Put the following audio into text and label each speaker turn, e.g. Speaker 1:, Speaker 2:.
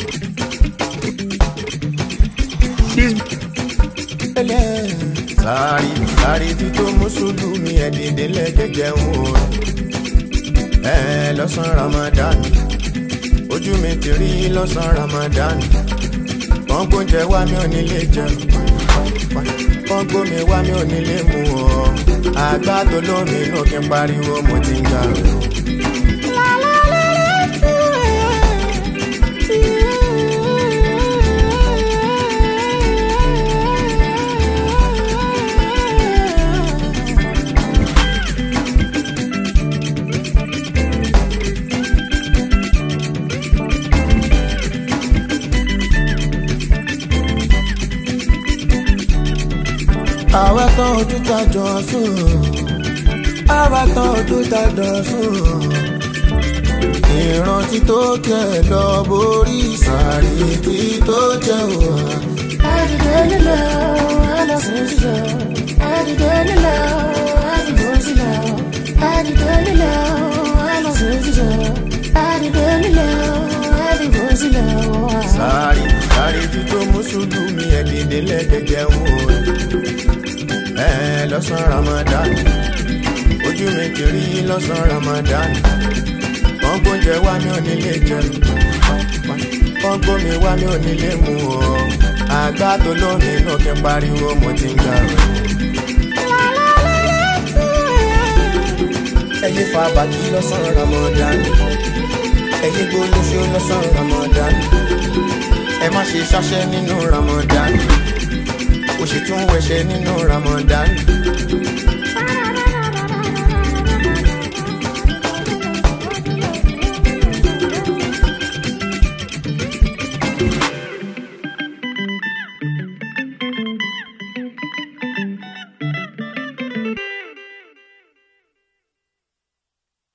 Speaker 1: Sáré tí tó mùsùlùmí ẹ̀dìndé lẹ́gẹ̀gẹ̀ ń wò lọ́sàn Ramadan ojú mi ti rí lọ́sàn Ramadan wọ́n gbóúnjẹ wá mi ò nílé jẹun wọ́n gbómi wá mi ò nílé mu ọ́ àgbà tó lómi inú kí n pariwo mo ti ń jà rẹ̀. Àwa tán ojú tajọ sùn, àwa tán ojú tajọ sùn. Ìrántí tó kẹ lọ borí sàárì tí tó jẹ wà. Àdìdé nílẹ̀ ẹlẹ́sìn sílẹ̀, àdìdé nílẹ̀ àdìbò sílẹ̀, àdìdé nílẹ̀ ẹlẹ́sìn sílẹ̀, àdìdé nílẹ̀ àdìbò sílẹ̀. Sàárì tí tó mùsùlùmí ẹ̀dìdé lẹ́gẹ̀gẹ̀ ń wò lọ́sàn Ramadan ojú mi ti rí lọ́sàn Ramadan wọ́n gbóúnjẹ wá mi ò nílé jẹun wọ́n gbómi wá mi ò nílé mu ọ́ àgbà tó lómi inú kí n pariwo mo ti ń jà rẹ̀. ẹyẹ fa bàtí lọ́sàn Ramadan ẹyẹ gbólóṣó lọ́sàn Ramadan ẹ má ṣe ṣáṣẹ́ nínú Ramadan ó sì tún wẹ̀ṣẹ̀ nínú Ramadan